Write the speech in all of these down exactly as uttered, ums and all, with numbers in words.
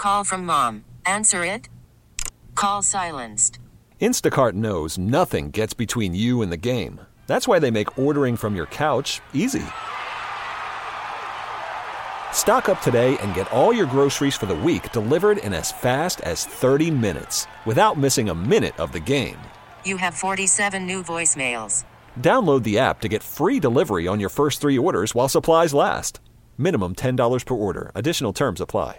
call from mom. Answer it. Call silenced. Instacart knows nothing gets between you and the game. That's why they make ordering from your couch easy. Stock up today and get all your groceries for the week delivered in as fast as thirty minutes without missing a minute of the game. You have forty-seven new voicemails. Download the app to get free delivery on your first three orders while supplies last. Minimum ten dollars per order. Additional terms apply.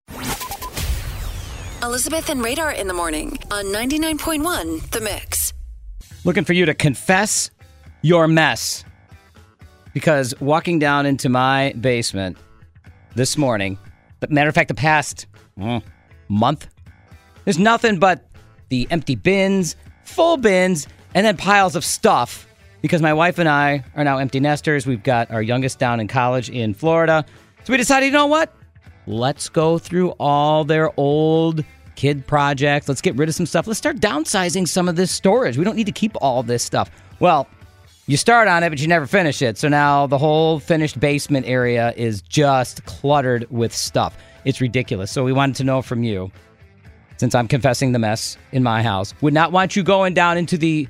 Elizabeth and Radar in the morning on ninety-nine point one The Mix. Looking for you to confess your mess. Because walking down into my basement this morning, but matter of fact, the past mm, month, there's nothing but the empty bins, full bins, and then piles of stuff. Because my wife and I are now empty nesters. We've got our youngest down in college in Florida. So we decided, you know what? Let's go through all their old kid projects. Let's get rid of some stuff. Let's start downsizing some of this storage. We don't need to keep all this stuff. Well, you start on it, but you never finish it. So now the whole finished basement area is just cluttered with stuff. It's ridiculous. So we wanted to know from you, since I'm confessing the mess in my house, would not want you going down into the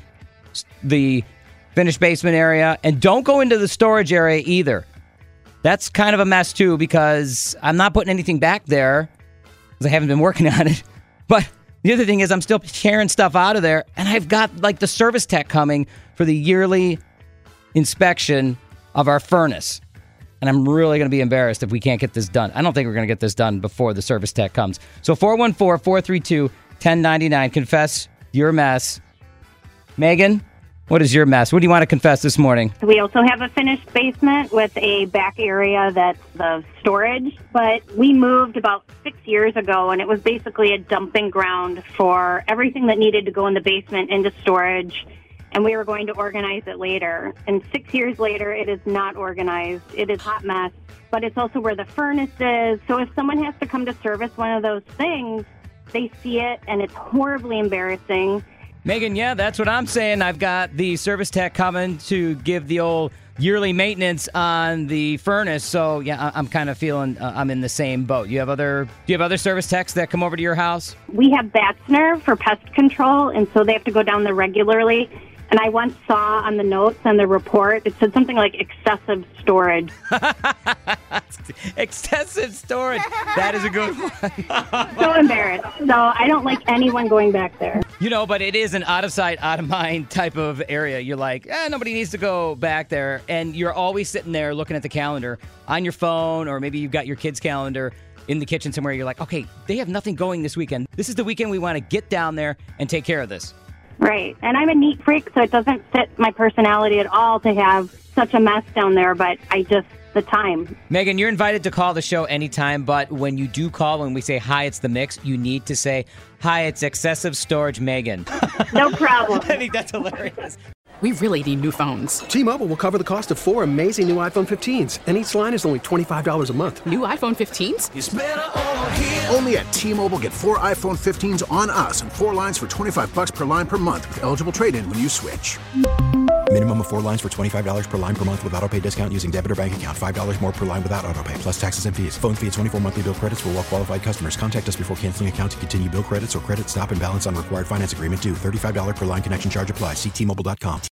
the finished basement area, and don't go into the storage area either. That's kind of a mess too, because I'm not putting anything back there because I haven't been working on it. But the other thing is I'm still tearing stuff out of there, and I've got like the service tech coming for the yearly inspection of our furnace. And I'm really going to be embarrassed if we can't get this done. I don't think we're going to get this done before the service tech comes. So four one four, four three two, one zero nine nine. Confess your mess. Megan, what is your mess? What do you want to confess this morning? We also have a finished basement with a back area that's the storage, but we moved about six years ago, and it was basically a dumping ground for everything that needed to go in the basement into storage, and we were going to organize it later. And six years later, it is not organized. It is a hot mess, but it's also where the furnace is. So if someone has to come to service one of those things, they see it, and it's horribly embarrassing. Megan, yeah, that's what I'm saying. I've got the service tech coming to give the old yearly maintenance on the furnace. So, yeah, I'm kind of feeling uh, I'm in the same boat. You have other? Do you have other service techs that come over to your house? We have Batzner for pest control, and so they have to go down there regularly. And I once saw on the notes on the report, it said something like excessive storage. Excessive storage. That is a good one. So embarrassed. So I don't like anyone going back there. You know, but it is an out of sight, out of mind type of area. You're like, eh, nobody needs to go back there. And you're always sitting there looking at the calendar on your phone, or maybe you've got your kid's calendar in the kitchen somewhere. You're like, okay, they have nothing going this weekend. This is the weekend we want to get down there and take care of this. Right. And I'm a neat freak, so it doesn't fit my personality at all to have such a mess down there, but I just, the time. Megan, you're invited to call the show anytime, but when you do call, when we say, hi, it's The Mix, you need to say, hi, it's Excessive Storage Megan. No problem. I think that's hilarious. We really need new phones. T-Mobile will cover the cost of four amazing new iPhone fifteens, and each line is only twenty-five dollars a month. New iPhone fifteens? It's better over here. Only at T-Mobile, get four iPhone fifteens on us and four lines for twenty-five dollars per line per month with eligible trade-in when you switch. Minimum of four lines for twenty-five dollars per line per month with autopay discount using debit or bank account. five dollars more per line without autopay, plus taxes and fees. Phone fee at twenty-four monthly bill credits for well-qualified customers. Contact us before canceling account to continue bill credits or credit stop and balance on required finance agreement due. thirty-five dollars per line connection charge applies. See T Mobile dot com.